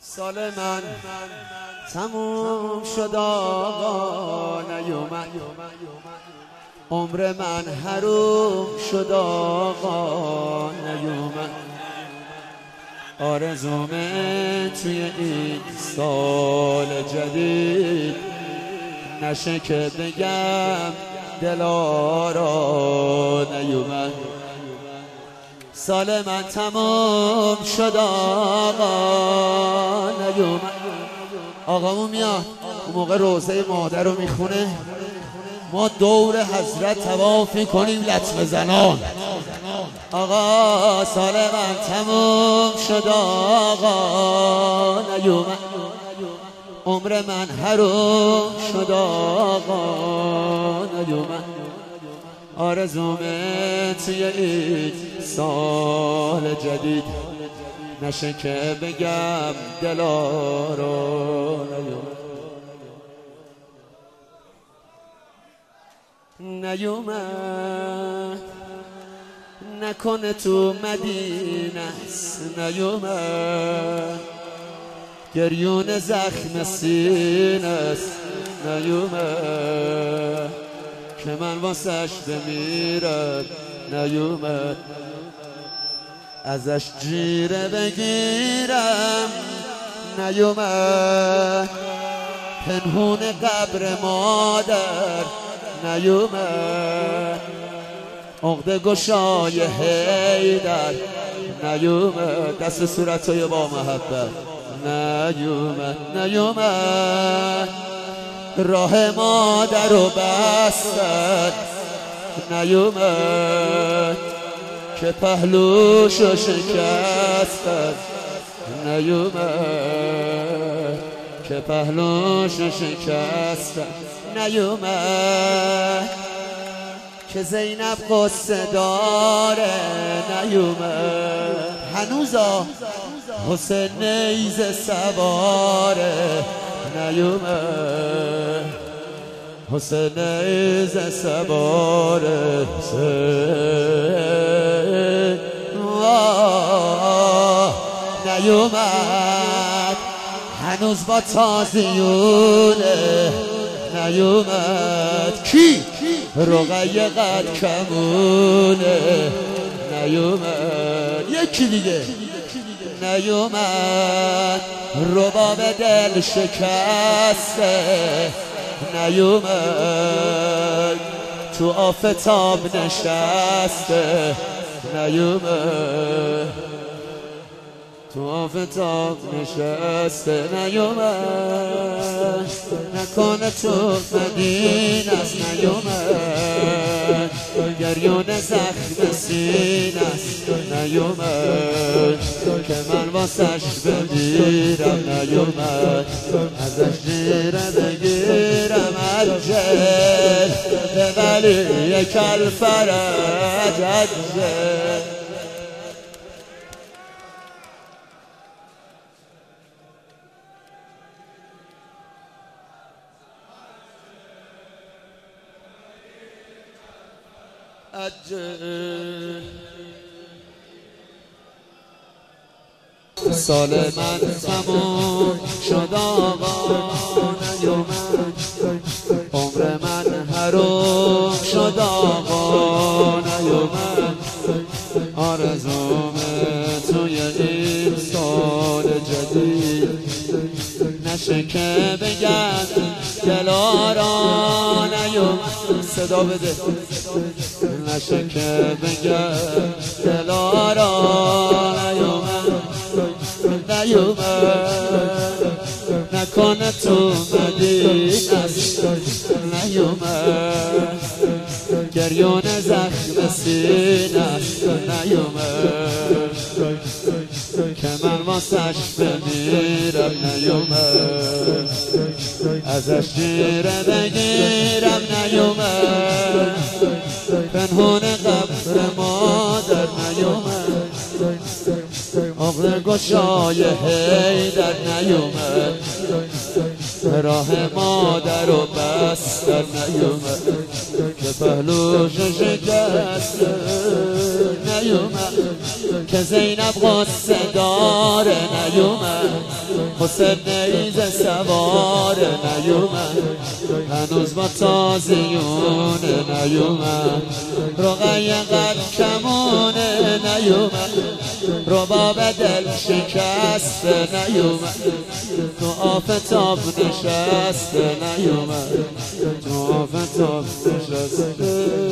سال من تموم شد آقا نیومد، عمر من حروم شد آقا نیومد. آرزومه توی این سال جدید نشه که بگم دلارا نیومد. سال من تمام شد آقا نیومد. آقامون میاد اون موقع روزه مادر رو میخونه، ما دور حضرت طواف میکنیم لطمه زنان. آقا سال من تمام شد آقا نیومد، عمر من حروم شد آقا نیومد. آرزومه توی این سال جدید نشه که بگم دلارا نیومد. نکنه تو مدینه است نیومد، گریون زخم سینه است نیومد، که من واسش بمیرم نیومد، ازش جیره بگیرم نیومد، پنهون قبر مادر نیومد، عقده گشای حیدر نیومد، دست صورتای با محبت نیومد، راه مادر رو بستن نیومد، که پهلوشو شکستن نیومد، که پهلوشو شکستن نیومد، که زینب قصه داره نیومد، هنوزا حسین نیزه سواره نیومد، حسین نیزه سواره نیومد، هنوز با تازیونه نیومد، کی؟ رقیه قد کمونه نیومد، یکی دیگه نیومد، رباب دل شکسته نیومد، تو آفتاب نشسته نیومد، تو آفتاب نشسته نیومد، نکنه تو مدینه است نیومد، گریون زخم سینه است نیومد، که من واسش بمیرم نیومد، ازش جیره بگیرم عجل به ولی کل فرج عجل. سال من تموم شد آقا نیومد، عمر من حروم شد آقا نیومد، آرزومه توی این سال جدید نشه که بگم دلارا نیومد، صدا بده، نشه که بگم دلارا نیومد، نکنه تو مدینه است نیومد، گریون زخم سینه است نیومد، که من واسش بمیرم نیومد، ازش جیره بگیرم نیومد، پنهون قبر مادر نیومد، عقده گشای حیدر نیومد، راه مادر رو بستن نیومد، که پهلوش شکست نیومد، که زینب غصه داره نیومد، حسین نیزه سواره نیومد، هنوز با تازیونه نیومد، رقیه قد کمونه نیومد، رباب دل شکسته نیومد، تو آفتاب نشسته نیومد، تو آفتاب نشسته